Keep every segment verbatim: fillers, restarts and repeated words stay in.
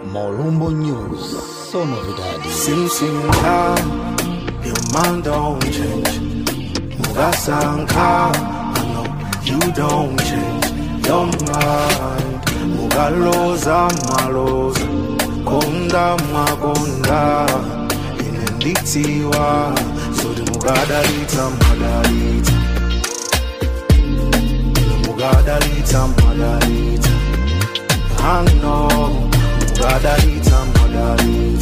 Molumbo News, so novidade. Sim, sim, ah, your mind don't change. Mugasanka, I know you don't change your mind. Mugaloza maloza, konda magonda, inenditiwa, so the mugadalita madalita. Mugadalita madalita, I know. Mugadalita madalita,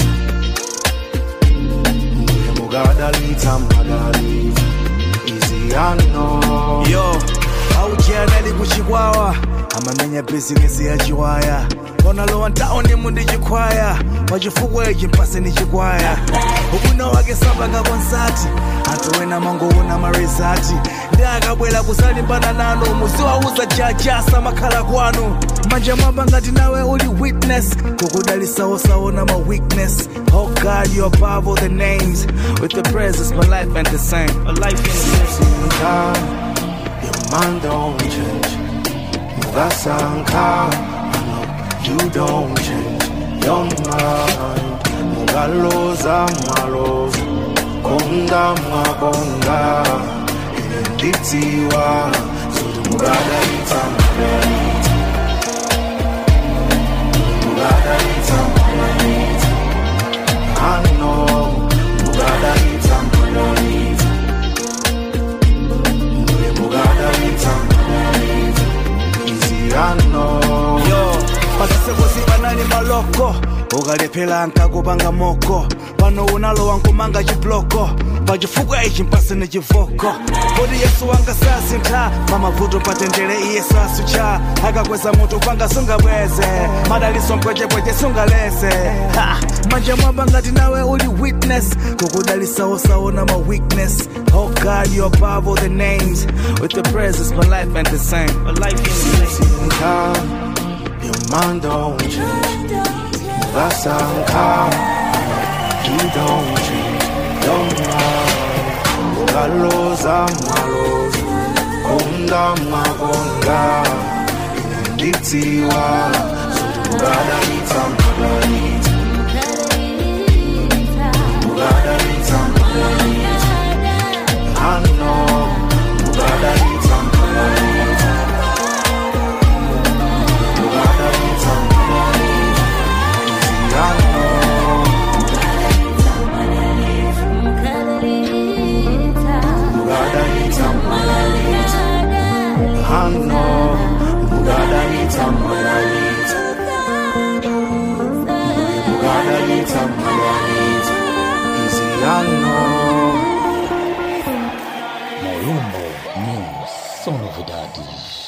mugadalita madalita, easy I know. Yo, aujianali kuchikwawa amamenya business ya chiwaya onalowa ntaone mundi chikwaya pachifukwa ichi mpase ni chikwaya ubwino wake sabanga konsati anthu ena mangoona marizati ndi akabwera kusalimbana nanu muziwauza jajasa makhala kwanu manja mwamba ngati nawe uli witness kukudalisawosaona ma weakness. Oh God, you're above all the names. With the presence, my life ain't the same. A life ain't the same. Your mind don't change. Mugasanka, I know you don't change your mind. Mugaloza maloza, konda magonda, inenditiwa, so the mugadalita madalita, mugadalita madalita, I know, mugadalita madalita, mugadalita madalita, easy I know. Yo, pasisekosi banani maloko ukalephela nkakupanga moko pano unalowa nkumanga chibloko pachifukwa ichi mpase ni chivoko kodi yesu wanga sasintha mamavuto patendere iye sasucha akakweza mutu panga sungabweze madaliso mpwechepweche sungalese manja mwamba ngati nawe uli witness kukudalisawosaona ma weakness. Oh God, you're above all the names. With the presence, my life ain't the same. A life ain't the same. Your mind don't change. Mugasanka, you don't change your mind. Mugaloza maloza, konda magonda, inenditiwa, so the mugadalita madalita, mugadalita madalita, I know, mugadalita madalita, mugadalita madalita, easy I know. Mugadalita madalita, I know. Mugadalita madalita, mugadalita madalita, easy I know. Molumbo News, so novidade.